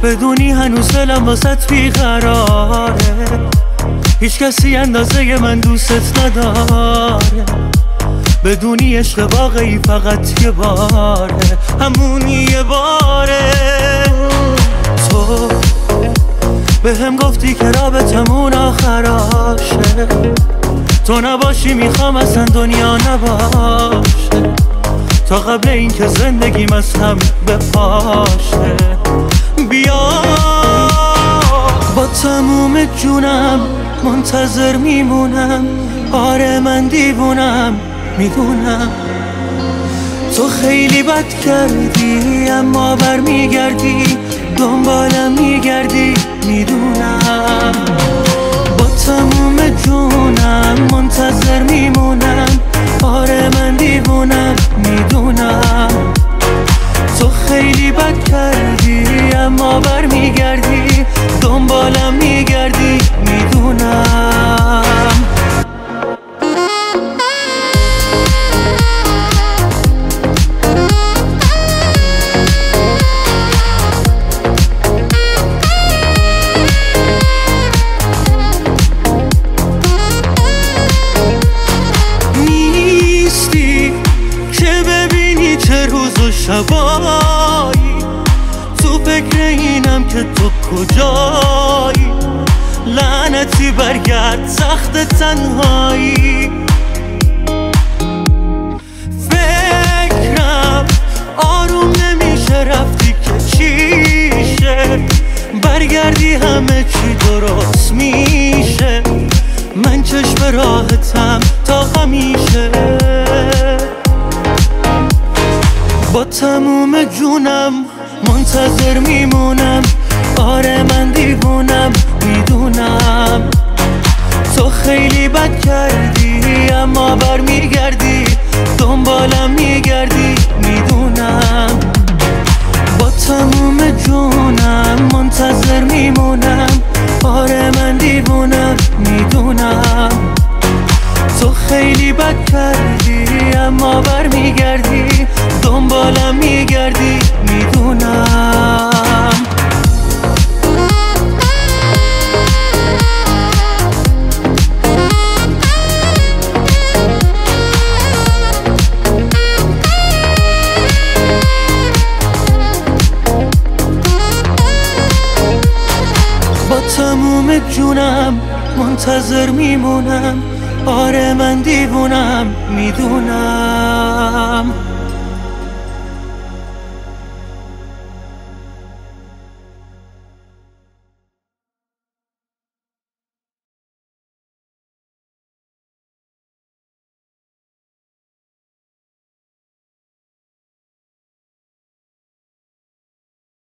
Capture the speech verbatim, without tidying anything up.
بدونی هنوز دلم واسط بیقراره، هیچ کسی اندازه من دوست نداره. بدونی عشق واقعی فقط یه باره، همون یه باره. تو به هم گفتی که رابطمون آخراشه، تو نباشی میخوام اصلا دنیا نباشه، تا قبل این که زندگیم از هم بپاشه. بیا با تموم جونم منتظر میمونم، آره من دیوونم میدونم. تو خیلی بد کردی اما بر میگردی، دنبالم میگردی میدونم. با تموم جونم منتظر میمونم، آره من دیوونم میدونم. تو خیلی بد کردی اما بر میگردی، دنبالم میگردی میدونم. شبایی تو فکر اینم که تو کجایی، لعنتی برگرد سخت تنهایی. فکرم آروم نمیشه، رفتی که چیشه، برگردی همه چی درست میشه. من چشم راحتم تا همیشه، با تموم جونم منتظر میمونم، آره من دیوونم میدونم. تو خیلی بد کردی اما بر میگردی، دنبالم میگردی میدونم. با تموم جونم منتظر میمونم، آره من دیوونم میدونم. تو خیلی بد کردی اما بر میگردی، دنبالم میگردی میدونم. با تموم جونم منتظر میمونم، آره من دیوونم میدونم.